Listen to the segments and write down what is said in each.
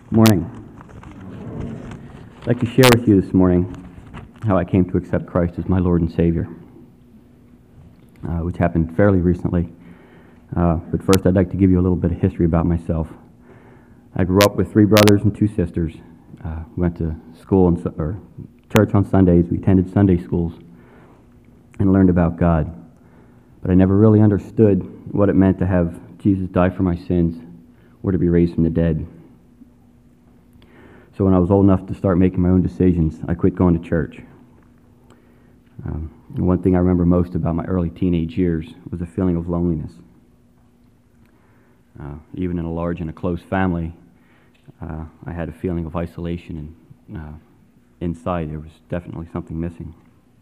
Morning. I'd like to share with you this morning how I came to accept Christ as my Lord and Savior, which happened fairly recently. But first, I'd like to give you a little bit of history about myself. I grew up with 3 brothers and 2 sisters. We went to school or church on Sundays. We attended Sunday schools and learned about God. But I never really understood what it meant to have Jesus die for my sins or to be raised from the dead. So when I was old enough to start making my own decisions, I quit going to church. And one thing I remember most about my early teenage years was a feeling of loneliness. Even in a large and a close family, I had a feeling of isolation, and inside there was definitely something missing.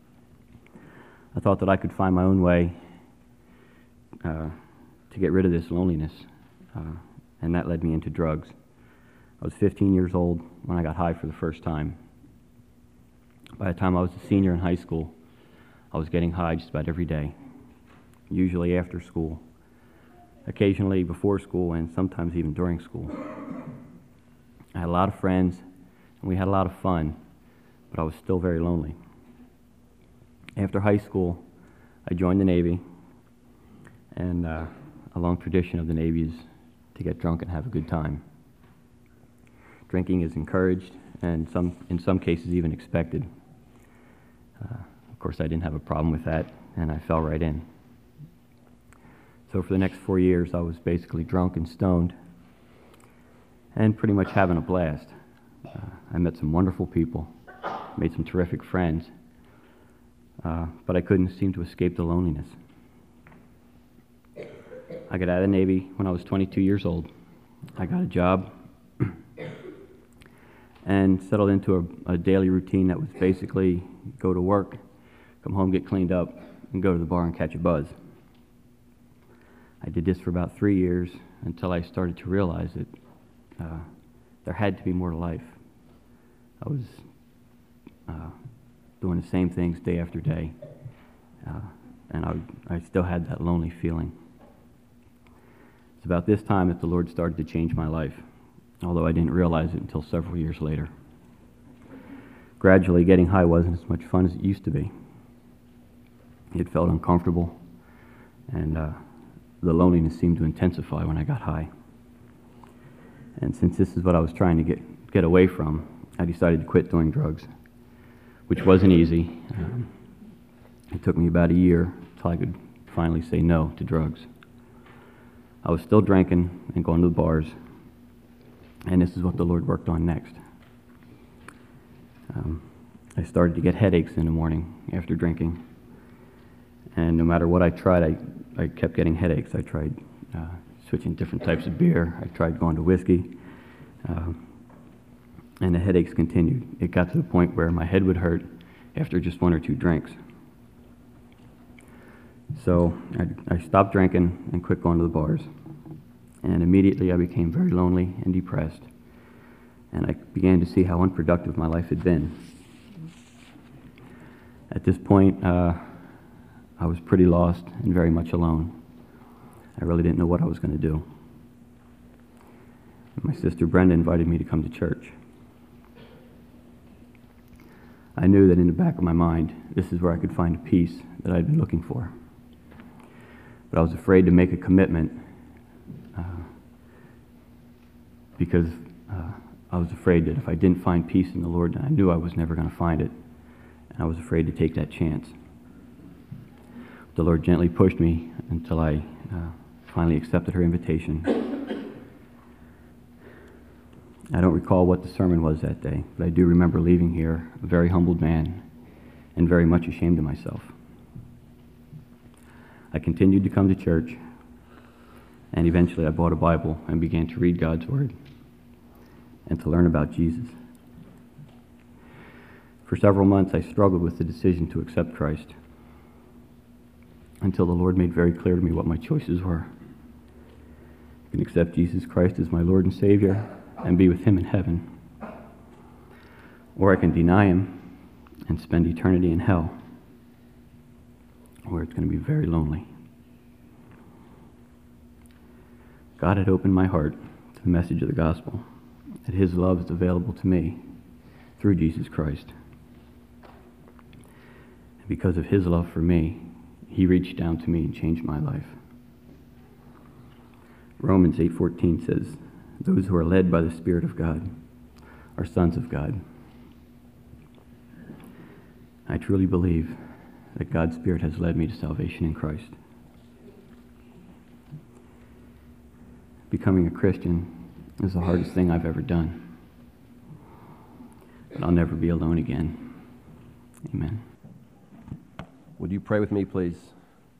I thought that I could find my own way to get rid of this loneliness, and that led me into drugs. I was 15 years old when I got high for the first time. By the time I was a senior in high school, I was getting high just about every day, usually after school, occasionally before school, and sometimes even during school. I had a lot of friends, and we had a lot of fun, but I was still very lonely. After high school, I joined the Navy, and a long tradition of the Navy is to get drunk and have a good time. Drinking is encouraged, and in some cases even expected. Of course, I didn't have a problem with that, and I fell right in. So for the next 4 years, I was basically drunk and stoned, and pretty much having a blast. I met some wonderful people, made some terrific friends, but I couldn't seem to escape the loneliness. I got out of the Navy when I was 22 years old. I got a job and settled into a daily routine that was basically go to work, come home, get cleaned up, and go to the bar and catch a buzz. I did this for about 3 years until I started to realize that there had to be more to life. I was doing the same things day after day, and I still had that lonely feeling. It's about this time that the Lord started to change my life, although I didn't realize it until several years later. Gradually, getting high wasn't as much fun as it used to be. It felt uncomfortable, and the loneliness seemed to intensify when I got high. And since this is what I was trying to get away from, I decided to quit doing drugs, which wasn't easy. It took me about a year until I could finally say no to drugs. I was still drinking and going to the bars, and this is what the Lord worked on next. I started to get headaches in the morning after drinking, and no matter what I tried, I kept getting headaches. I tried switching different types of beer. I tried going to whiskey, and the headaches continued. It got to the point where my head would hurt after just 1 or 2 drinks. So I stopped drinking and quit going to the bars, and immediately I became very lonely and depressed, and I began to see how unproductive my life had been. At this point, I was pretty lost and very much alone. I really didn't know what I was going to do. My sister Brenda invited me to come to church. I knew that in the back of my mind, this is where I could find a peace that I'd been looking for. But I was afraid to make a commitment because I was afraid that if I didn't find peace in the Lord, then I knew I was never going to find it, and I was afraid to take that chance. The Lord gently pushed me until I finally accepted her invitation. I don't recall what the sermon was that day, but I do remember leaving here a very humbled man and very much ashamed of myself. I continued to come to church, and eventually I bought a Bible and began to read God's Word and to learn about Jesus. For several months, I struggled with the decision to accept Christ until the Lord made very clear to me what my choices were. I can accept Jesus Christ as my Lord and Savior and be with Him in heaven, or I can deny Him and spend eternity in hell, where it's going to be very lonely. God had opened my heart to the message of the gospel, that his love is available to me through Jesus Christ. And because of his love for me, he reached down to me and changed my life. Romans 8:14 says, "Those who are led by the Spirit of God are sons of God." I truly believe that God's Spirit has led me to salvation in Christ. Becoming a Christian is the hardest thing I've ever done. But I'll never be alone again. Amen. Would you pray with me, please?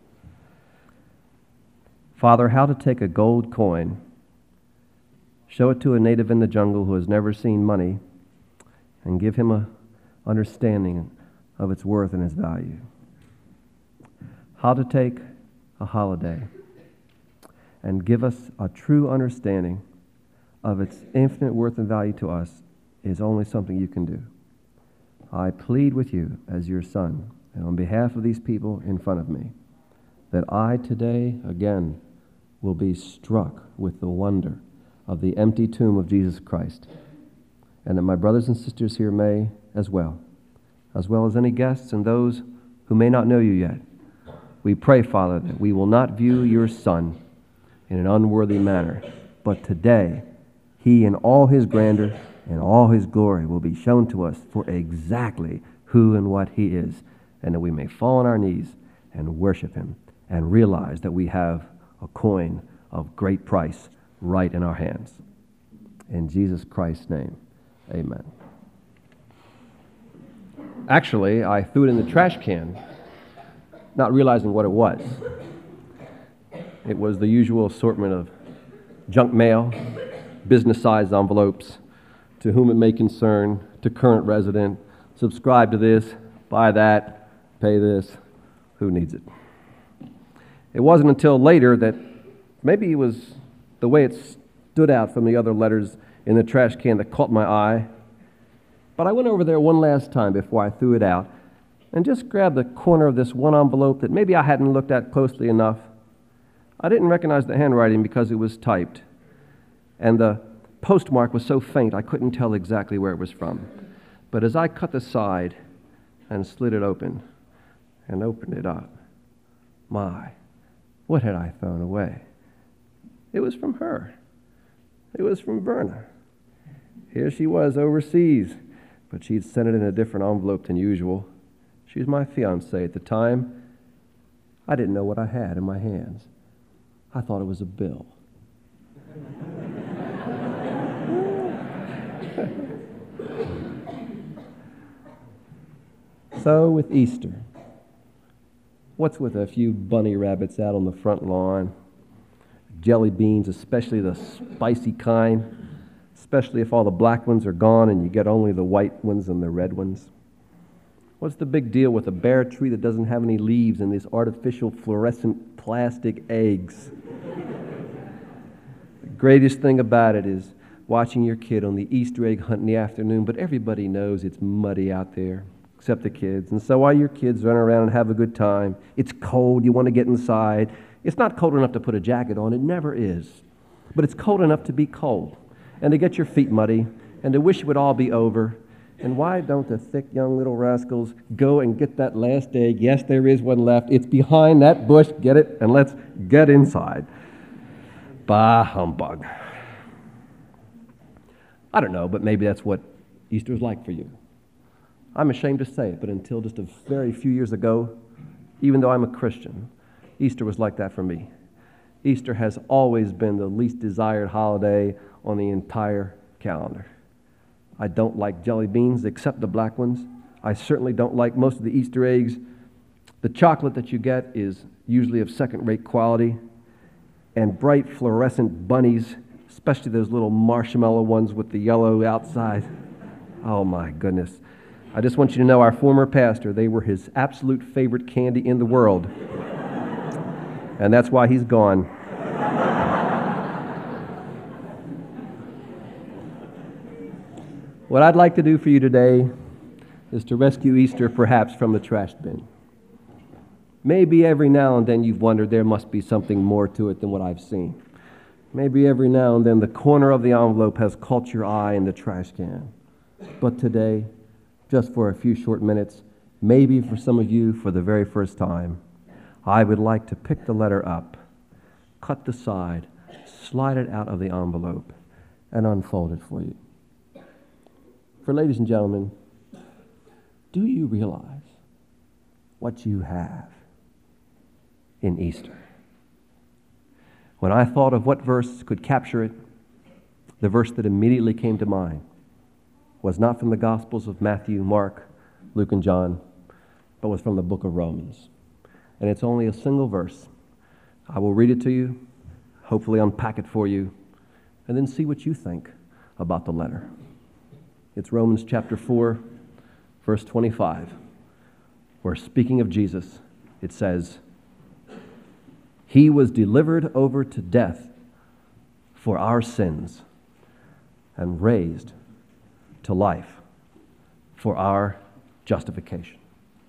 Father, how to take a gold coin, show it to a native in the jungle who has never seen money, and give him an understanding of its worth and its value. How to take a holiday and give us a true understanding of its infinite worth and value to us is only something you can do. I plead with you as your son, and on behalf of these people in front of me, that I today again will be struck with the wonder of the empty tomb of Jesus Christ, and that my brothers and sisters here may as well as any guests and those who may not know you yet. We pray, Father, that we will not view your Son in an unworthy manner, but today he in all his grandeur and all his glory will be shown to us for exactly who and what he is, and that we may fall on our knees and worship him and realize that we have a coin of great price right in our hands. In Jesus Christ's name, amen. Actually, I threw it in the trash can, not realizing what it was. It was the usual assortment of junk mail, business-sized envelopes, to whom it may concern, to current resident, subscribe to this, buy that, pay this, who needs it? It wasn't until later that maybe it was the way it stood out from the other letters in the trash can that caught my eye. But I went over there one last time before I threw it out and just grabbed the corner of this one envelope that maybe I hadn't looked at closely enough. I didn't recognize the handwriting because it was typed, and the postmark was so faint I couldn't tell exactly where it was from. But as I cut the side and slid it open and opened it up, my, what had I thrown away? It was from her. It was from Verna. Here she was overseas, but she'd sent it in a different envelope than usual. She was my fiancée at the time. I didn't know what I had in my hands. I thought it was a bill. So with Easter, what's with a few bunny rabbits out on the front lawn? Jelly beans, especially the spicy kind, especially if all the black ones are gone and you get only the white ones and the red ones. What's the big deal with a bare tree that doesn't have any leaves and these artificial fluorescent plastic eggs? The greatest thing about it is watching your kid on the Easter egg hunt in the afternoon, but everybody knows it's muddy out there, except the kids. And so while your kids run around and have a good time, it's cold, you want to get inside. It's not cold enough to put a jacket on, it never is. But it's cold enough to be cold, and to get your feet muddy, and to wish it would all be over. And why don't the thick young little rascals go and get that last egg? Yes, there is one left. It's behind that bush. Get it, and let's get inside. Bah, humbug. I don't know, but maybe that's what Easter's like for you. I'm ashamed to say it, but until just a very few years ago, even though I'm a Christian, Easter was like that for me. Easter has always been the least desired holiday on the entire calendar. I don't like jelly beans except the black ones. I certainly don't like most of the Easter eggs. The chocolate that you get is usually of second-rate quality, and bright fluorescent bunnies, especially those little marshmallow ones with the yellow outside. Oh my goodness. I just want you to know our former pastor, they were his absolute favorite candy in the world. And that's why he's gone. What I'd like to do for you today is to rescue Easter perhaps from the trash bin. Maybe every now and then you've wondered there must be something more to it than what I've seen. Maybe every now and then the corner of the envelope has caught your eye in the trash can. But today, just for a few short minutes, maybe for some of you for the very first time, I would like to pick the letter up, cut the side, slide it out of the envelope, and unfold it for you. For ladies and gentlemen, do you realize what you have in Easter? When I thought of what verse could capture it, the verse that immediately came to mind was not from the Gospels of Matthew, Mark, Luke, and John, but was from the book of Romans. And it's only a single verse. I will read it to you, hopefully unpack it for you, and then see what you think about the letter. It's Romans chapter 4, verse 25, where speaking of Jesus, it says, "He was delivered over to death for our sins and raised to life for our justification."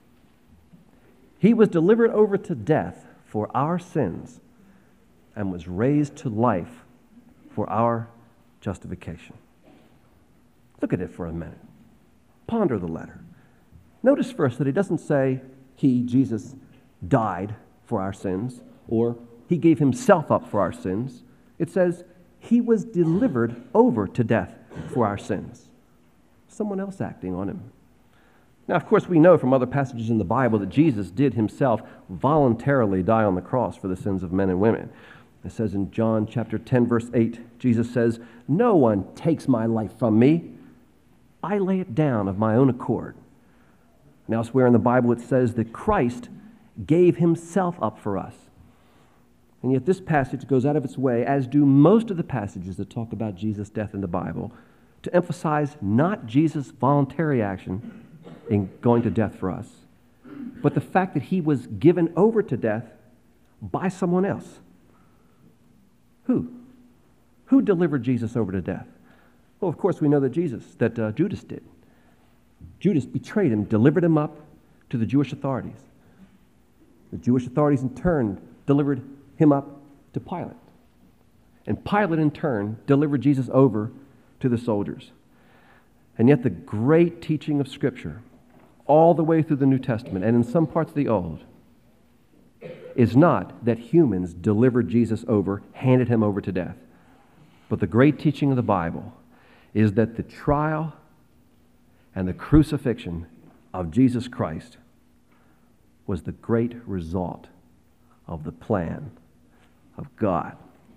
He was delivered over to death for our sins and was raised to life for our justification. Look at it for a minute. Ponder the letter. Notice first that it doesn't say he, Jesus, died for our sins or he gave himself up for our sins. It says he was delivered over to death for our sins. Someone else acting on him. Now, of course, we know from other passages in the Bible that Jesus did himself voluntarily die on the cross for the sins of men and women. It says in John chapter 10, verse 8, Jesus says, "No one takes my life from me. I lay it down of my own accord." And elsewhere in the Bible it says that Christ gave himself up for us. And yet this passage goes out of its way, as do most of the passages that talk about Jesus' death in the Bible, to emphasize not Jesus' voluntary action in going to death for us, but the fact that he was given over to death by someone else. Who? Who delivered Jesus over to death? Well, of course, we know that Judas did. Judas betrayed him, delivered him up to the Jewish authorities. The Jewish authorities, in turn, delivered him up to Pilate. And Pilate, in turn, delivered Jesus over to the soldiers. And yet the great teaching of Scripture, all the way through the New Testament and in some parts of the Old, is not that humans delivered Jesus over, handed him over to death. But the great teaching of the Bible is that the trial and the crucifixion of Jesus Christ was the great result of the plan of God.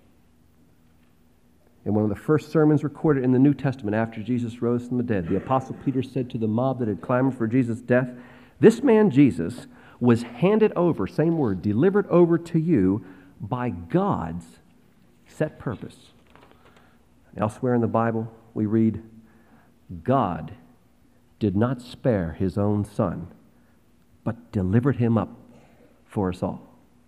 In one of the first sermons recorded in the New Testament after Jesus rose from the dead, the Apostle Peter said to the mob that had clamored for Jesus' death, "This man Jesus was handed over," same word, "delivered over to you by God's set purpose." Elsewhere in the Bible, we read, "God did not spare his own Son, but delivered him up for us all."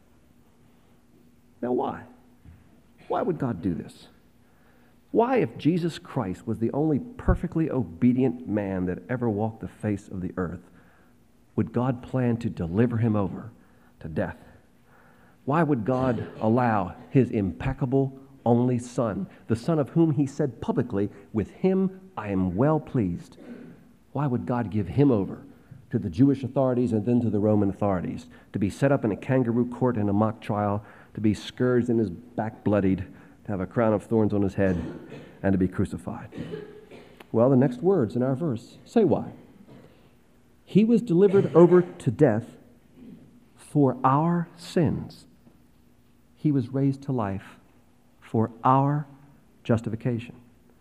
Now why? Why would God do this? Why, if Jesus Christ was the only perfectly obedient man that ever walked the face of the earth, would God plan to deliver him over to death? Why would God allow his impeccable only Son, the Son of whom he said publicly, "With him I am well pleased"? Why would God give him over to the Jewish authorities and then to the Roman authorities, to be set up in a kangaroo court in a mock trial, to be scourged and his back bloodied, to have a crown of thorns on his head, and to be crucified? Well, the next words in our verse say why. He was delivered over to death for our sins. He was raised to life for our justification.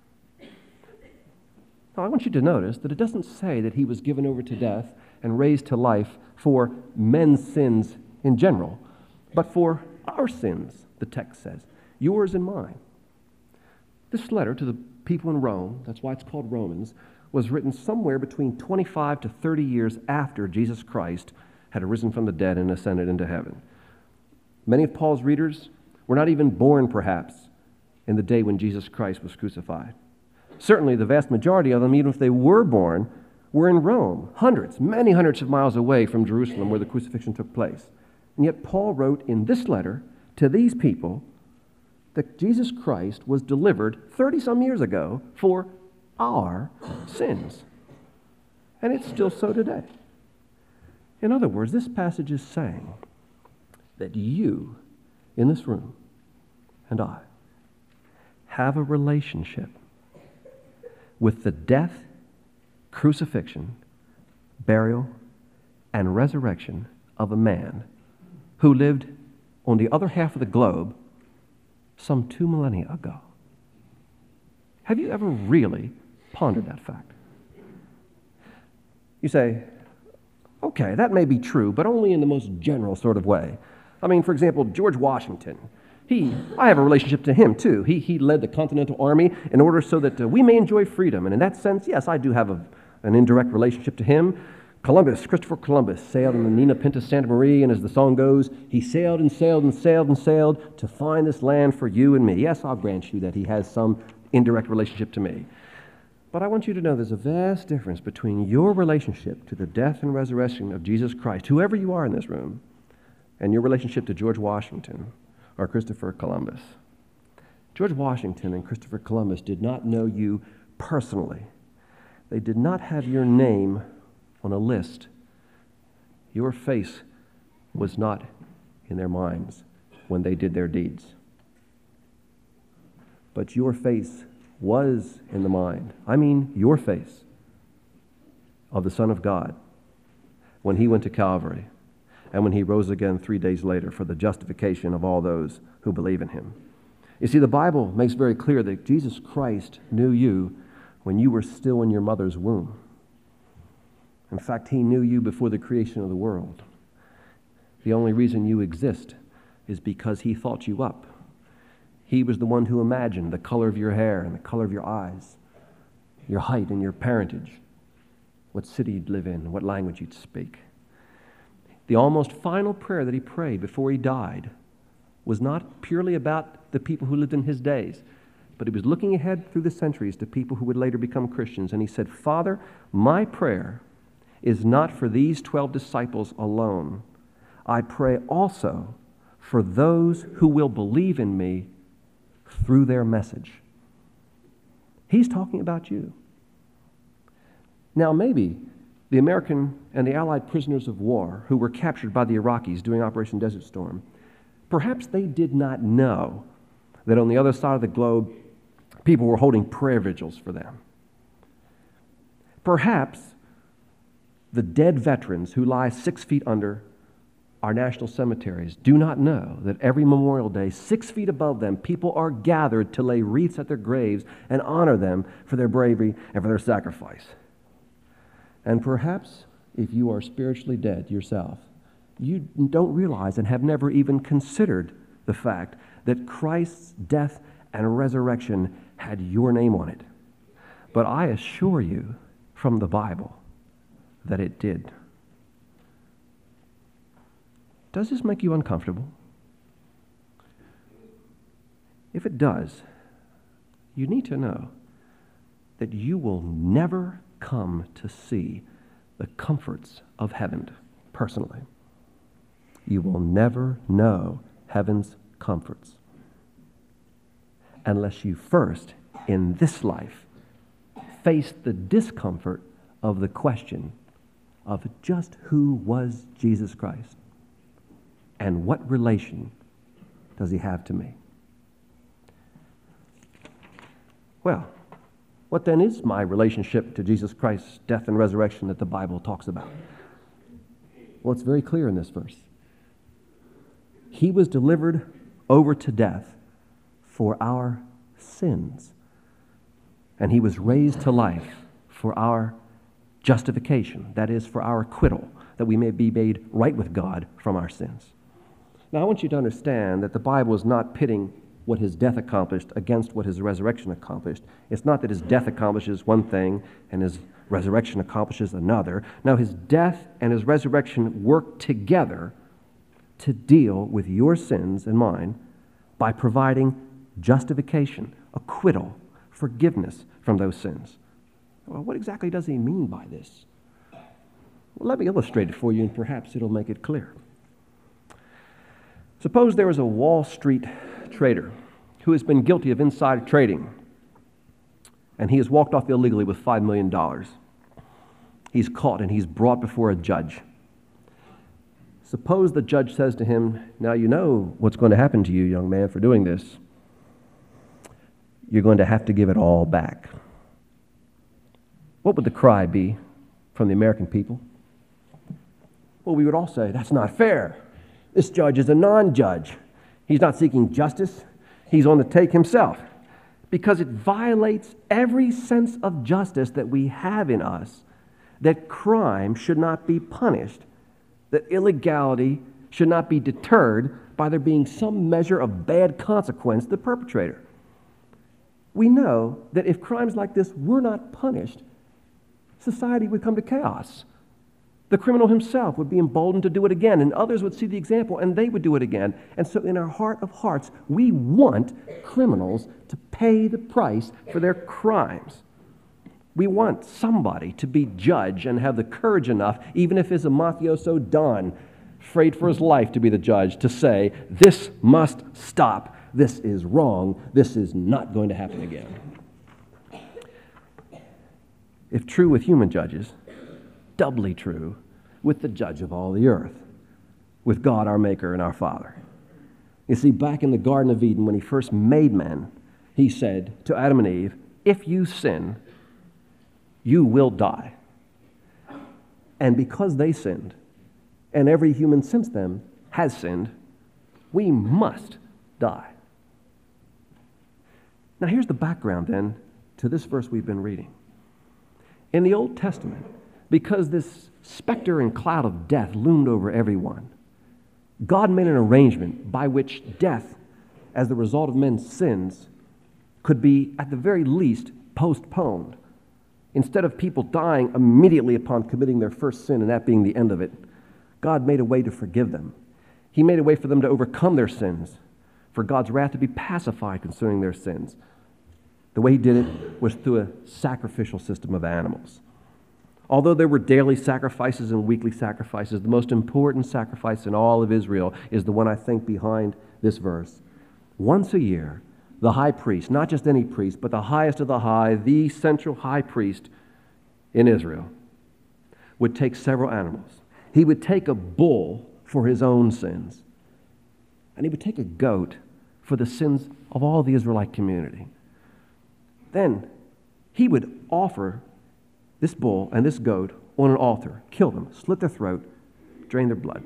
Now, I want you to notice that it doesn't say that he was given over to death and raised to life for men's sins in general, but for our sins, the text says, yours and mine. This letter to the people in Rome, that's why it's called Romans, was written somewhere between 25 to 30 years after Jesus Christ had arisen from the dead and ascended into heaven. Many of Paul's readers were not even born, perhaps, in the day when Jesus Christ was crucified. Certainly, the vast majority of them, even if they were born, were in Rome, many hundreds of miles away from Jerusalem where the crucifixion took place. And yet Paul wrote in this letter to these people that Jesus Christ was delivered 30-some years ago for our sins. And it's still so today. In other words, this passage is saying that you in this room and I have a relationship with the death, crucifixion, burial, and resurrection of a man who lived on the other half of the globe some 2 millennia ago. Have you ever really pondered that fact? You say, okay, that may be true, but only in the most general sort of way. I mean, for example, George Washington. I have a relationship to him too. He led the Continental Army in order so that we may enjoy freedom. And in that sense, yes, I do have an indirect relationship to him. Christopher Columbus sailed in the Nina Pinta Santa Maria, and as the song goes, he sailed and sailed and sailed and sailed to find this land for you and me. Yes, I'll grant you that he has some indirect relationship to me. But I want you to know there's a vast difference between your relationship to the death and resurrection of Jesus Christ, whoever you are in this room, and your relationship to George Washington or Christopher Columbus. George Washington and Christopher Columbus did not know you personally. They did not have your name on a list. Your face was not in their minds when they did their deeds. But your face was in the mind, your face, of the Son of God when he went to Calvary and when he rose again 3 days later for the justification of all those who believe in him. You see, the Bible makes very clear that Jesus Christ knew you when you were still in your mother's womb. In fact, he knew you before the creation of the world. The only reason you exist is because he thought you up. He was the one who imagined the color of your hair and the color of your eyes, your height and your parentage, what city you'd live in, what language you'd speak. The almost final prayer that he prayed before he died was not purely about the people who lived in his days, but he was looking ahead through the centuries to people who would later become Christians. And he said, Father, my prayer is not for these 12 disciples alone. I pray also for those who will believe in me through their message. He's talking about you. Now, maybe the American and the Allied prisoners of war who were captured by the Iraqis during Operation Desert Storm, perhaps they did not know that on the other side of the globe, people were holding prayer vigils for them. Perhaps the dead veterans who lie 6 feet under our national cemeteries do not know that every Memorial Day, 6 feet above them, people are gathered to lay wreaths at their graves and honor them for their bravery and for their sacrifice. And perhaps, if you are spiritually dead yourself, you don't realize and have never even considered the fact that Christ's death and resurrection had your name on it. But I assure you from the Bible that it did. Does this make you uncomfortable? If it does, you need to know that you will never come to see the comforts of heaven personally. You will never know heaven's comforts unless you first, in this life, face the discomfort of the question of just who was Jesus Christ and what relation does he have to me? Well, what then is my relationship to Jesus Christ's death and resurrection that the Bible talks about? Well, it's very clear in this verse. He was delivered over to death for our sins, and he was raised to life for our justification, that is, for our acquittal, that we may be made right with God from our sins. Now, I want you to understand that the Bible is not pitting what his death accomplished against what his resurrection accomplished. It's not that his death accomplishes one thing and his resurrection accomplishes another. No, his death and his resurrection work together to deal with your sins and mine by providing justification, acquittal, forgiveness from those sins. Well, what exactly does he mean by this? Well, let me illustrate it for you, and perhaps it'll make it clear. Suppose there was a Wall Street trader who has been guilty of insider trading, and he has walked off illegally with $5 million. He's caught and he's brought before a judge. Suppose the judge says to him, now you know what's going to happen to you, young man, for doing this. You're going to have to give it all back. What would the cry be from the American people? Well, we would all say, that's not fair. This judge is a non-judge. He's not seeking justice. He's on the take himself. Because it violates every sense of justice that we have in us, that crime should not be punished, that illegality should not be deterred by there being some measure of bad consequence to the perpetrator. We know that if crimes like this were not punished, society would come to chaos. The criminal himself would be emboldened to do it again, and others would see the example, and they would do it again. And so in our heart of hearts, we want criminals to pay the price for their crimes. We want somebody to be judge and have the courage enough, even if it's a mafioso Don, afraid for his life to be the judge, to say, this must stop, this is wrong, this is not going to happen again. If true with human judges, doubly true with the judge of all the earth, with God our Maker and our Father. You see, back in the Garden of Eden, when he first made men, he said to Adam and Eve, if you sin, you will die. And because they sinned, and every human since them has sinned, we must die. Now here's the background then to this verse we've been reading. In the Old Testament, because this specter and cloud of death loomed over everyone, God made an arrangement by which death, as the result of men's sins, could be at the very least postponed. Instead of people dying immediately upon committing their first sin and that being the end of it, God made a way to forgive them. He made a way for them to overcome their sins, for God's wrath to be pacified concerning their sins. The way he did it was through a sacrificial system of animals. Although there were daily sacrifices and weekly sacrifices, the most important sacrifice in all of Israel is the one I think behind this verse. Once a year, the high priest, not just any priest, but the highest of the high, the central high priest in Israel, would take several animals. He would take a bull for his own sins, and he would take a goat for the sins of all the Israelite community. Then he would offer this bull and this goat on an altar, kill them, slit their throat, drain their blood.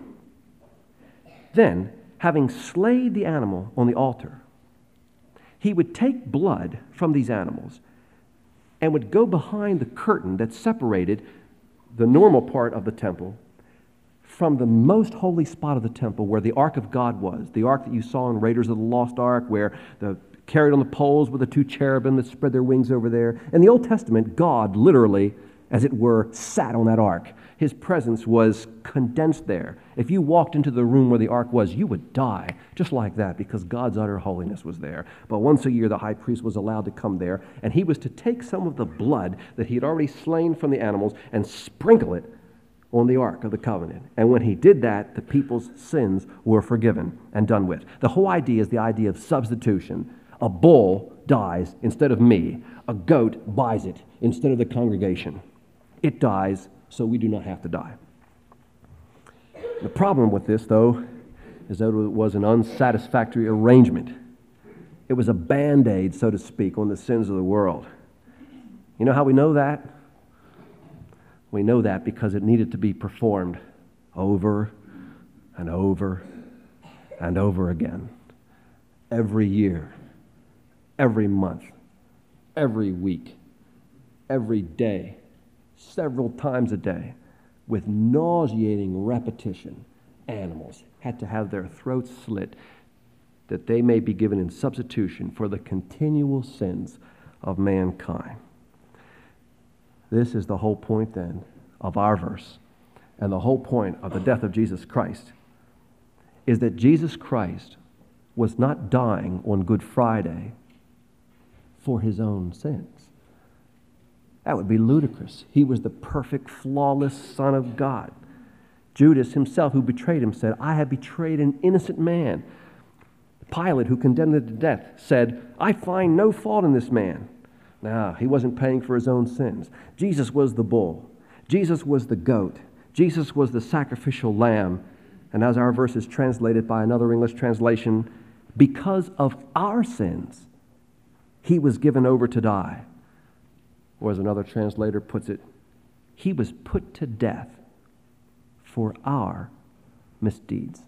Then, having slayed the animal on the altar, he would take blood from these animals and would go behind the curtain that separated the normal part of the temple from the most holy spot of the temple where the Ark of God was, the Ark that you saw in Raiders of the Lost Ark, where carried on the poles with the two cherubim that spread their wings over there. In the Old Testament, God literally, as it were, sat on that ark. His presence was condensed there. If you walked into the room where the ark was, you would die just like that because God's utter holiness was there. But once a year, the high priest was allowed to come there, and he was to take some of the blood that he had already slain from the animals and sprinkle it on the Ark of the Covenant. And when he did that, the people's sins were forgiven and done with. The whole idea is the idea of substitution. A bull dies instead of me. A goat buys it instead of the congregation. It dies so we do not have to die. The problem with this, though, is that it was an unsatisfactory arrangement. It was a Band-Aid, so to speak, on the sins of the world. You know how we know that? We know that because it needed to be performed over and over and over again. Every year, every month, every week, every day, several times a day, with nauseating repetition. Animals had to have their throats slit that they may be given in substitution for the continual sins of mankind. This is the whole point, then, of our verse, and the whole point of the death of Jesus Christ, is that Jesus Christ was not dying on Good Friday for his own sins. That would be ludicrous. He was the perfect, flawless Son of God. Judas himself, who betrayed him, said, I have betrayed an innocent man. Pilate, who condemned him to death, said, "I find no fault in this man." Now, he wasn't paying for his own sins. Jesus was the bull. Jesus was the goat. Jesus was the sacrificial lamb. And as our verse is translated by another English translation, because of our sins, he was given over to die. Or as another translator puts it, he was put to death for our misdeeds.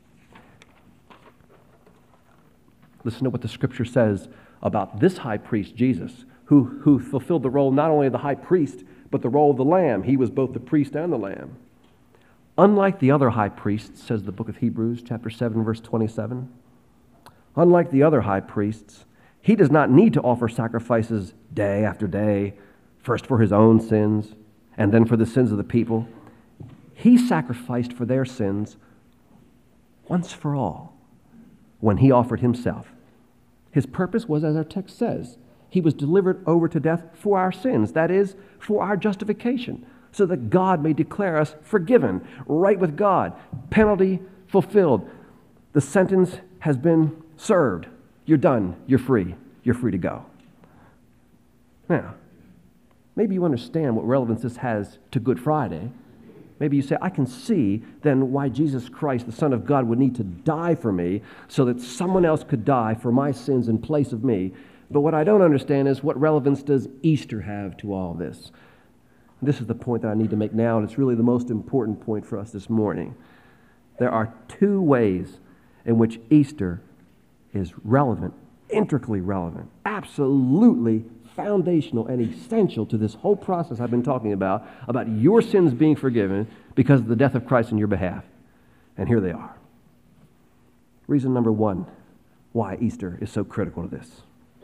Listen to what the Scripture says about this high priest, Jesus, who fulfilled the role not only of the high priest, but the role of the lamb. He was both the priest and the lamb. Unlike the other high priests, says the book of Hebrews, chapter 7, verse 27, unlike the other high priests, he does not need to offer sacrifices day after day, first for his own sins and then for the sins of the people. He sacrificed for their sins once for all when he offered himself. His purpose was, as our text says, he was delivered over to death for our sins, that is, for our justification, so that God may declare us forgiven, right with God, penalty fulfilled. The sentence has been served. You're done. You're free. You're free to go. Now, maybe you understand what relevance this has to Good Friday. Maybe you say, I can see then why Jesus Christ, the Son of God, would need to die for me so that someone else could die for my sins in place of me. But what I don't understand is what relevance does Easter have to all this? This is the point that I need to make now, and it's really the most important point for us this morning. There are two ways in which Easter is relevant, intricately relevant, absolutely foundational and essential to this whole process I've been talking about your sins being forgiven because of the death of Christ on your behalf. And here they are. Reason number one why Easter is so critical to this.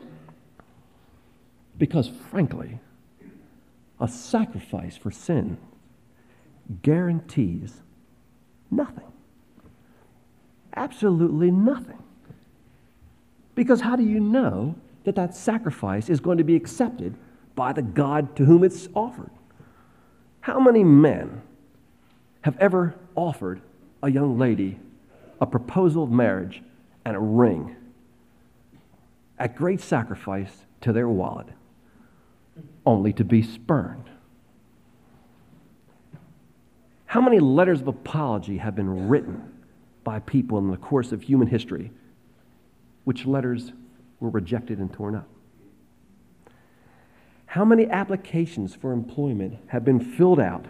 Because, frankly, a sacrifice for sin guarantees nothing. Absolutely nothing. Because how do you know that that sacrifice is going to be accepted by the God to whom it's offered? How many men have ever offered a young lady a proposal of marriage and a ring at great sacrifice to their wallet, only to be spurned? How many letters of apology have been written by people in the course of human history, which letters were rejected and torn up? How many applications for employment have been filled out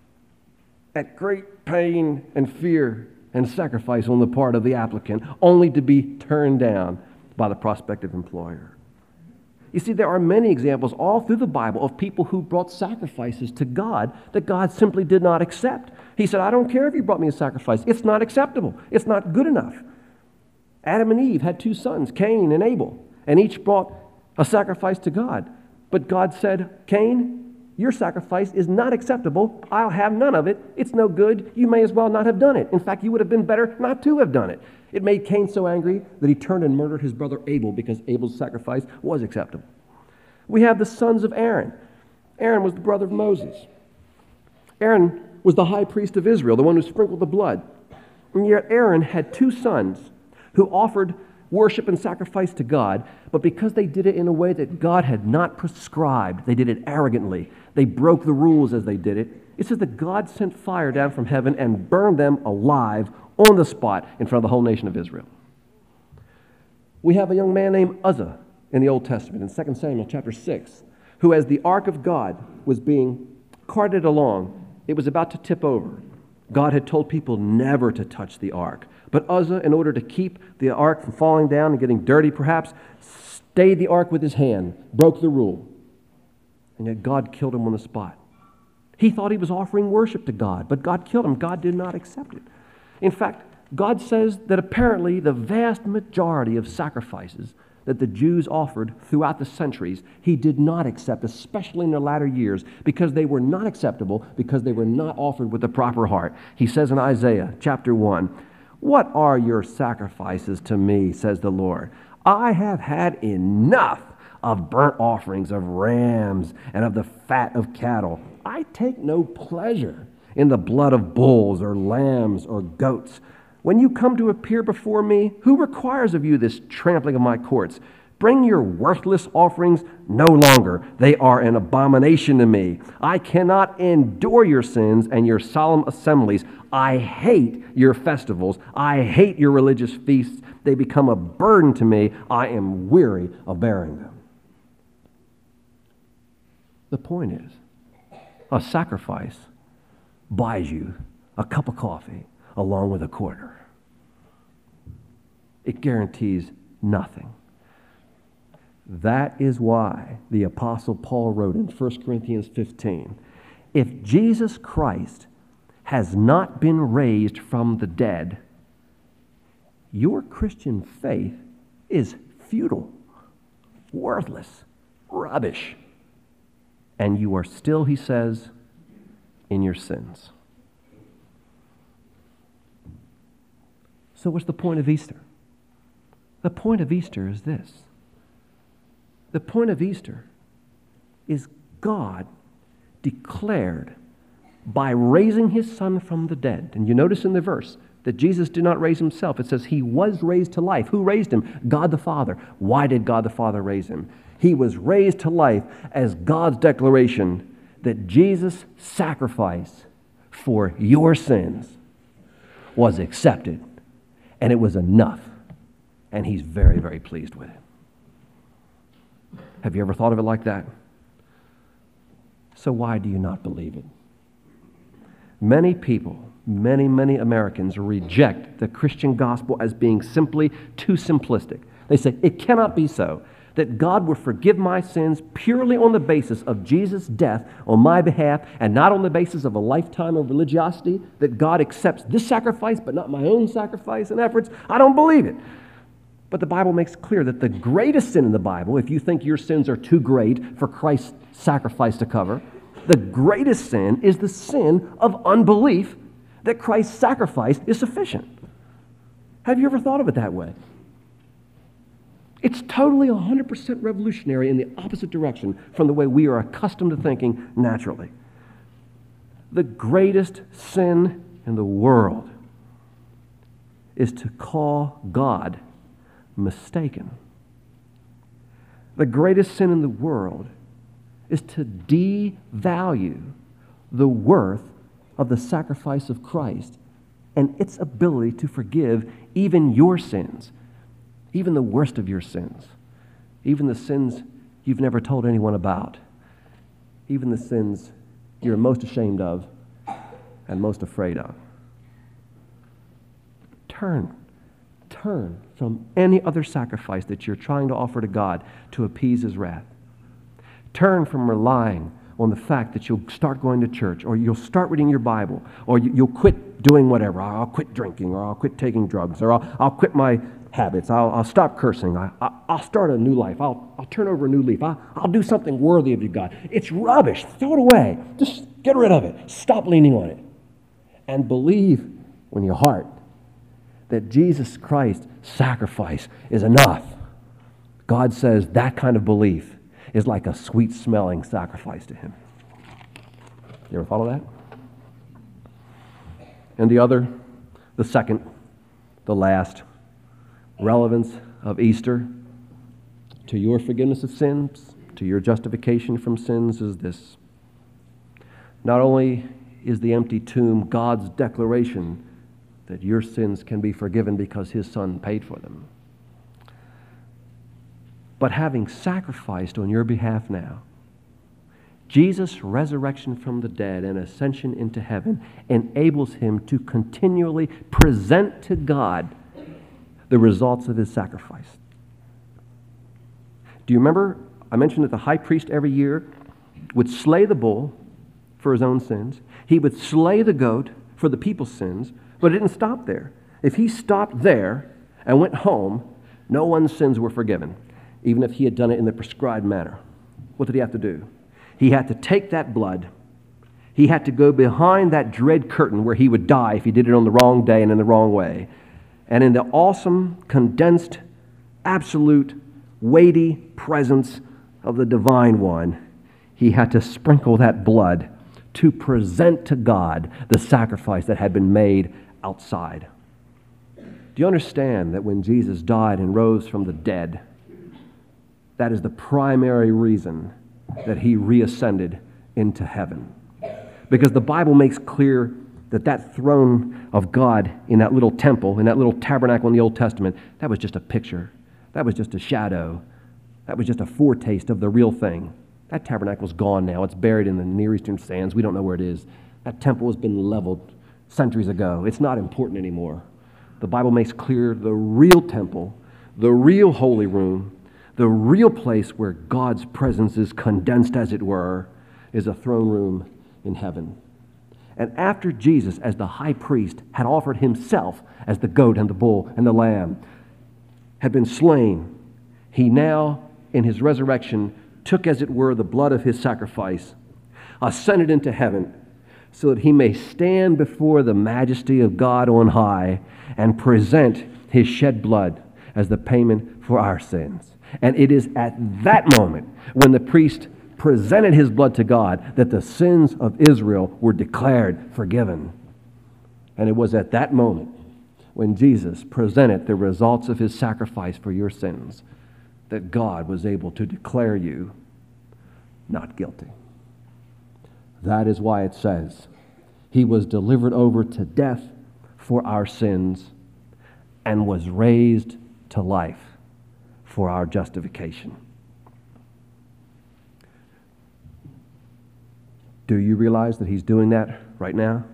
at great pain and fear and sacrifice on the part of the applicant, only to be turned down by the prospective employer? You see, there are many examples all through the Bible of people who brought sacrifices to God that God simply did not accept. He said, I don't care if you brought me a sacrifice. It's not acceptable. It's not good enough. Adam and Eve had two sons, Cain and Abel, and each brought a sacrifice to God. But God said, Cain, your sacrifice is not acceptable. I'll have none of it. It's no good. You may as well not have done it. In fact, you would have been better not to have done it. It made Cain so angry that he turned and murdered his brother Abel because Abel's sacrifice was acceptable. We have the sons of Aaron. Aaron was the brother of Moses. Aaron was the high priest of Israel, the one who sprinkled the blood. And yet Aaron had two sons who offered worship and sacrifice to God, but because they did it in a way that God had not prescribed, they did it arrogantly. They broke the rules as they did it. It says that God sent fire down from heaven and burned them alive on the spot in front of the whole nation of Israel. We have a young man named Uzzah in the Old Testament, in 2 Samuel chapter 6, who, as the ark of God was being carted along, it was about to tip over. God had told people never to touch the ark. But Uzzah, in order to keep the ark from falling down and getting dirty perhaps, stayed the ark with his hand, broke the rule. And yet God killed him on the spot. He thought he was offering worship to God, but God killed him. God did not accept it. In fact, God says that apparently the vast majority of sacrifices that the Jews offered throughout the centuries, he did not accept, especially in their latter years, because they were not acceptable, because they were not offered with the proper heart. He says in Isaiah chapter 1, "What are your sacrifices to me, says the Lord? I have had enough of burnt offerings of rams and of the fat of cattle. I take no pleasure in the blood of bulls or lambs or goats. When you come to appear before me, who requires of you this trampling of my courts? Bring your worthless offerings no longer. They are an abomination to me. I cannot endure your sins and your solemn assemblies. I hate your festivals. I hate your religious feasts. They become a burden to me. I am weary of bearing them. The point is, a sacrifice buys you a cup of coffee along with a quarter. It guarantees nothing. That is why the Apostle Paul wrote in 1 Corinthians 15, if Jesus Christ has not been raised from the dead, your Christian faith is futile, worthless, rubbish. And you are still, he says, in your sins. So what's the point of Easter? The point of Easter is this. The point of Easter is God declared by raising his Son from the dead. And you notice in the verse that Jesus did not raise himself. It says he was raised to life. Who raised him? God the Father. Why did God the Father raise him? He was raised to life as God's declaration that Jesus' sacrifice for your sins was accepted. And it was enough. And he's very, very pleased with it. Have you ever thought of it like that? So why do you not believe it? Many people, many Americans reject the Christian gospel as being simply too simplistic. They say, it cannot be so that God will forgive my sins purely on the basis of Jesus' death on my behalf and not on the basis of a lifetime of religiosity, that God accepts this sacrifice but not my own sacrifice and efforts. I don't believe it. But the Bible makes clear that the greatest sin in the Bible, if you think your sins are too great for Christ's sacrifice to cover, the greatest sin is the sin of unbelief that Christ's sacrifice is sufficient. Have you ever thought of it that way? It's totally 100% revolutionary in the opposite direction from the way we are accustomed to thinking naturally. The greatest sin in the world is to call God mistaken. The greatest sin in the world is to devalue the worth of the sacrifice of Christ and its ability to forgive even your sins, even the worst of your sins, even the sins you've never told anyone about, even the sins you're most ashamed of and most afraid of. Turn from any other sacrifice that you're trying to offer to God to appease his wrath. Turn from relying on the fact that you'll start going to church, or you'll start reading your Bible, or you'll quit doing whatever. I'll quit drinking, or I'll quit taking drugs, or I'll quit my habits. I'll stop cursing. I'll start a new life. I'll turn over a new leaf. I'll do something worthy of you, God. It's rubbish. Throw it away. Just get rid of it. Stop leaning on it. And believe in your heart that Jesus Christ's sacrifice is enough. God says that kind of belief is like a sweet-smelling sacrifice to him. You ever thought of that? And the second, the last relevance of Easter to your forgiveness of sins, to your justification from sins is this. Not only is the empty tomb God's declaration that your sins can be forgiven because his Son paid for them, but having sacrificed on your behalf now, Jesus' resurrection from the dead and ascension into heaven enables him to continually present to God the results of his sacrifice. Do you remember, I mentioned that the high priest every year would slay the bull for his own sins. He would slay the goat for the people's sins, but it didn't stop there. If he stopped there and went home, no one's sins were forgiven, even if he had done it in the prescribed manner. What did he have to do? He had to take that blood. He had to go behind that dread curtain where he would die if he did it on the wrong day and in the wrong way. And in the awesome, condensed, absolute, weighty presence of the Divine One, he had to sprinkle that blood to present to God the sacrifice that had been made outside. Do you understand that when Jesus died and rose from the dead, that is the primary reason that he reascended into heaven? Because the Bible makes clear that that throne of God in that little temple, in that little tabernacle in the Old Testament, that was just a picture. That was just a shadow. That was just a foretaste of the real thing. That tabernacle's gone now. It's buried in the Near Eastern sands. We don't know where it is. That temple has been leveled centuries ago. It's not important anymore. The Bible makes clear the real temple, the real holy room, the real place where God's presence is condensed, as it were, is a throne room in heaven. And after Jesus, as the high priest, had offered himself as the goat and the bull and the lamb, had been slain, he now, in his resurrection, took, as it were, the blood of his sacrifice, ascended into heaven, so that he may stand before the majesty of God on high and present his shed blood as the payment for our sins. And it is at that moment, when the priest presented his blood to God, that the sins of Israel were declared forgiven. And it was at that moment, when Jesus presented the results of his sacrifice for your sins, that God was able to declare you not guilty. That is why it says, he was delivered over to death for our sins and was raised to life for our justification. Do you realize that he's doing that right now?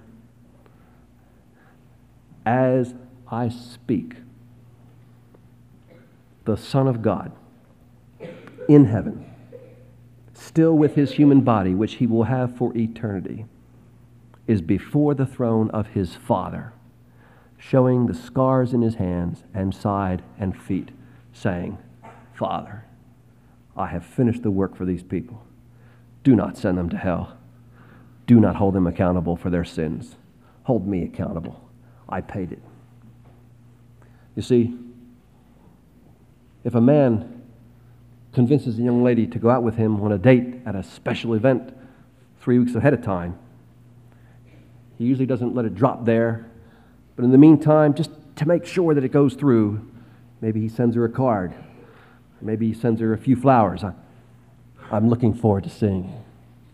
As I speak, the Son of God in heaven, still with his human body, which he will have for eternity, is before the throne of his Father, showing the scars in his hands and side and feet, saying, Father, I have finished the work for these people. Do not send them to hell. Do not hold them accountable for their sins. Hold me accountable. I paid it. You see, if a man convinces a young lady to go out with him on a date at a special event 3 weeks ahead of time, he usually doesn't let it drop there. But in the meantime, just to make sure that it goes through, maybe he sends her a card. Maybe he sends her a few flowers. I'm looking forward to seeing you.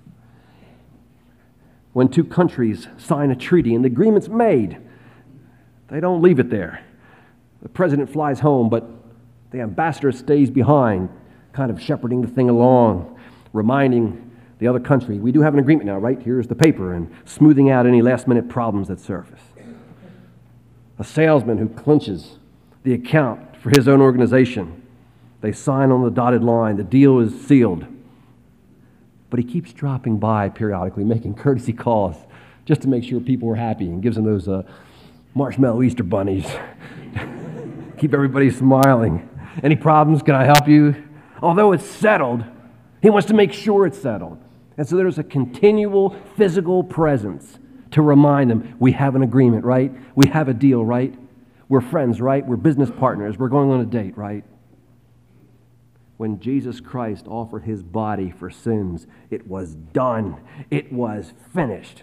When two countries sign a treaty and the agreement's made, they don't leave it there. The president flies home, but the ambassador stays behind, kind of shepherding the thing along, reminding the other country, we do have an agreement now, right? Here's the paper, and smoothing out any last-minute problems that surface. A salesman who clinches the account for his own organization. They sign on the dotted line. The deal is sealed. But he keeps dropping by periodically, making courtesy calls just to make sure people are happy, and gives them those marshmallow Easter bunnies. Keep everybody smiling. Any problems? Can I help you? Although it's settled, he wants to make sure it's settled. And so there's a continual physical presence to remind them, we have an agreement, right? We have a deal, right? We're friends, right? We're business partners. We're going on a date, right? When Jesus Christ offered his body for sins, it was done. It was finished.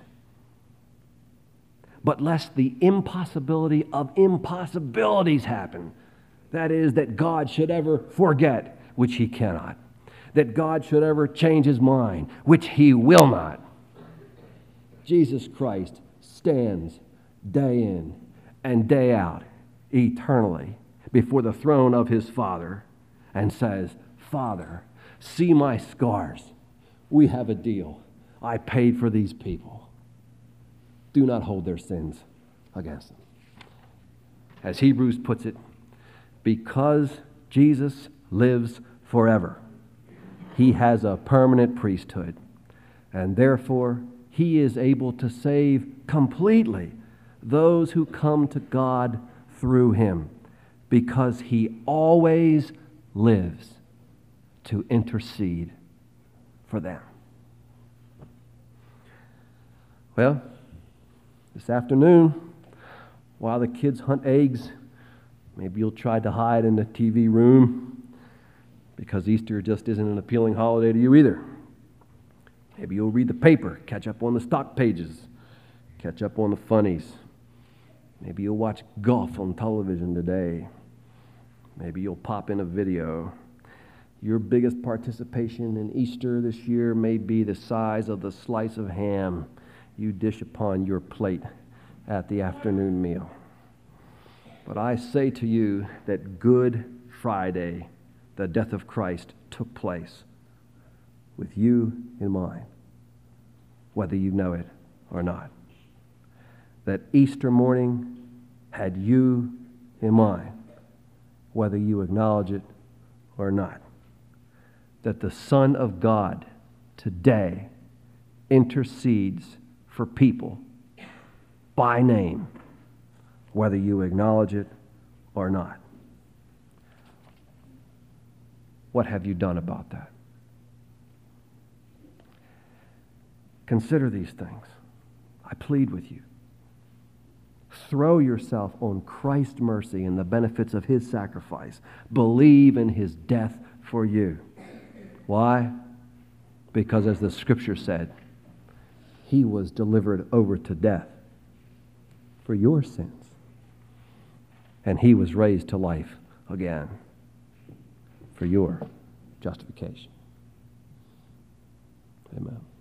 But lest the impossibility of impossibilities happen, that is, that God should ever forget, which he cannot. That God should ever change his mind, which he will not. Jesus Christ stands day in and day out, eternally, before the throne of his Father and says, Father, see my scars. We have a deal. I paid for these people. Do not hold their sins against them. As Hebrews puts it, because Jesus lives forever, he has a permanent priesthood, and therefore he is able to save completely those who come to God through him, because he always lives to intercede for them. Well, this afternoon, while the kids hunt eggs, maybe you'll try to hide in the TV room, because Easter just isn't an appealing holiday to you either. Maybe you'll read the paper, catch up on the stock pages, catch up on the funnies. Maybe you'll watch golf on television today. Maybe you'll pop in a video. Your biggest participation in Easter this year may be the size of the slice of ham you dish upon your plate at the afternoon meal. But I say to you that Good Friday, the death of Christ, took place with you in mind, whether you know it or not. That Easter morning had you in mind, whether you acknowledge it or not. That the Son of God today intercedes for people by name, whether you acknowledge it or not. What have you done about that? Consider these things. I plead with you. Throw yourself on Christ's mercy and the benefits of his sacrifice. Believe in his death for you. Why? Because as the scripture said, he was delivered over to death for your sins. And he was raised to life again for your justification. Amen.